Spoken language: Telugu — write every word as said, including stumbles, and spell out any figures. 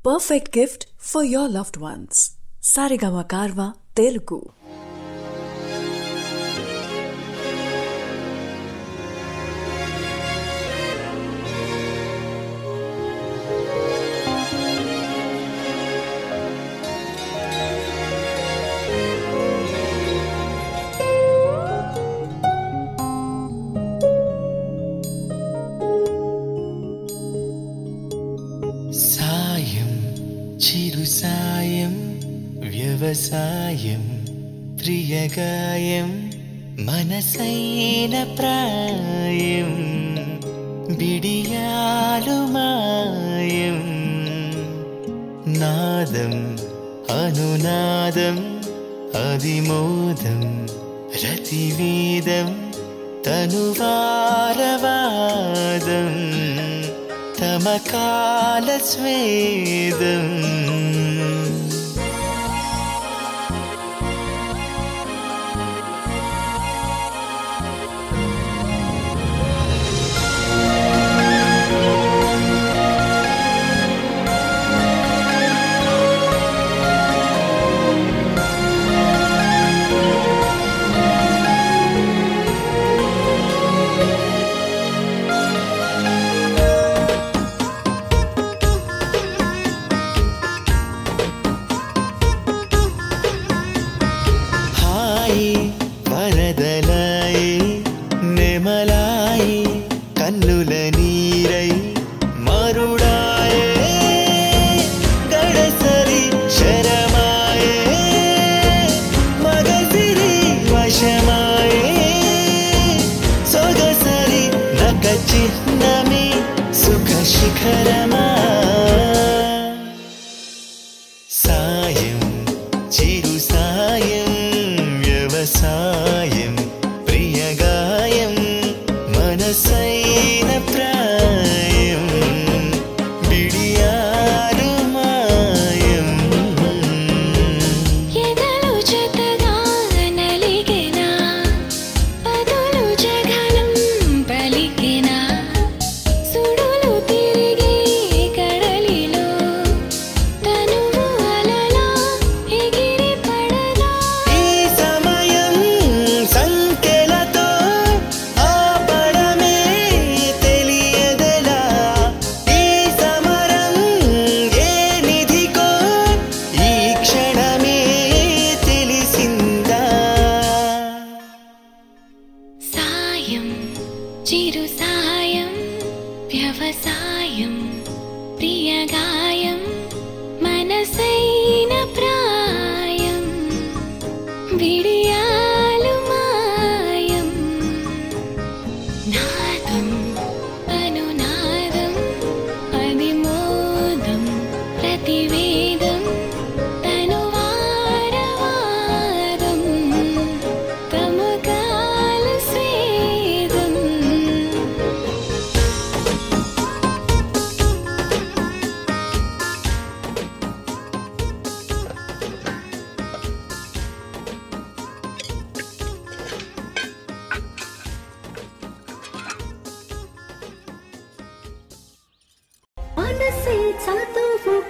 perfect gift for your loved ones. Saregama Karva Telugu. చిరుసాయం వ్యవసాయం ప్రియగాయం మనసైన ప్రాయం బిడియాలు మాయం నాదం అనునాదం అదిమోదం రతివేదం తనువారవాదం తమకాల స్వేదం వరదలాయి నెమలాయి కన్నుల నీరై మరుడాయే గడసరి శరమాయే మగసిరి వశమాయే సొగసరి నక చిహ్నమి సుఖ శిఖరమా సాయం చిరు సాయం వ్యవసాయం ప్రియగాయం మనసైన ప్రాయం బిడియాలు మాయం ఎదలు జతగా నలిగెనా పదులు జగలం పలికెనా సుడులు తిరిగి కడలిలో తనువు అలలా ఎగిరి పడదా ఈ సమయం సంకెలతో ఆపడమే తెలియదెలా ఈ సమరం ఏ నిధికో ఈ క్షణమే తెలిసిందా సాయం చిరు సాయం వ్యవసాయం ప్రియగాయం మనసైన ప్రాయం విడియాలు మాయం నాదం అనునాదం అదిమోదం ప్రతివేదం తనువారవాదం తమకాల స్వేదం మనసే చాతువు